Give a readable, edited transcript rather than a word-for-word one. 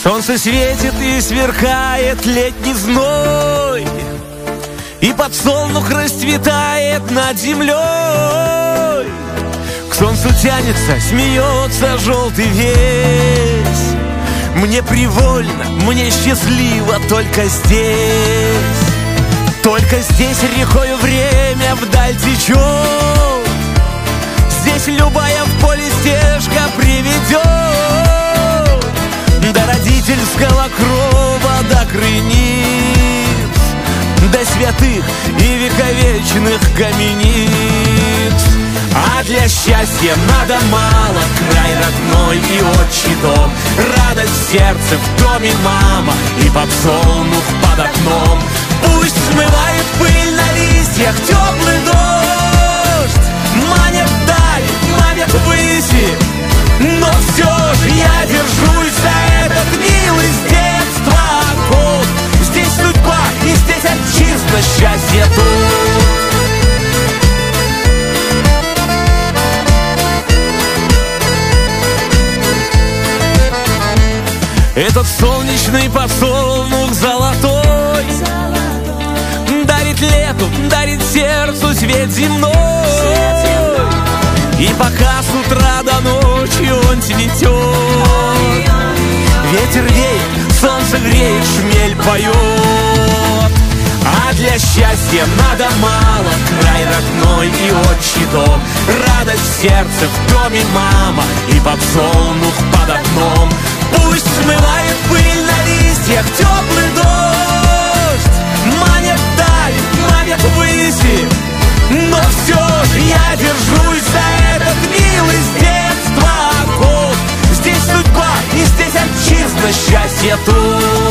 Солнце светит и сверкает летний зной, и подсолнух расцветает над землей. К солнцу тянется, смеется желтый весь. Мне привольно, мне счастливо только здесь. Только здесь рекою время вдаль течет. Здесь любая в поле стежка приведет до родительского крова, до крыниц, до святых и вековечных камениц. А для счастья надо мало, край родной и отчий дом, радость в сердце, в доме мама и подсолнух под окном. Пусть смывает пыль на листьях теплый дождь, манит вдаль, манит ввыси, но все же я держусь за этот милый с детства окоп. Здесь судьба и здесь отчизна, счастье тут. Этот солнечный подсолнух золотой дарит лету, дарит сердцу свет земной. И пока с утра до ночи он цветет, ветер веет, солнце греет, шмель поет. А для счастья надо мало, край родной и отчий дом, радость в сердце, в доме мама и подсолнух под окном. Пусть смывает пыль на листьях теплый дождь, манит вдаль, манит ввыси, но все же я держусь за этот милый с детства окоп. Здесь судьба и здесь отчизна, счастье тут.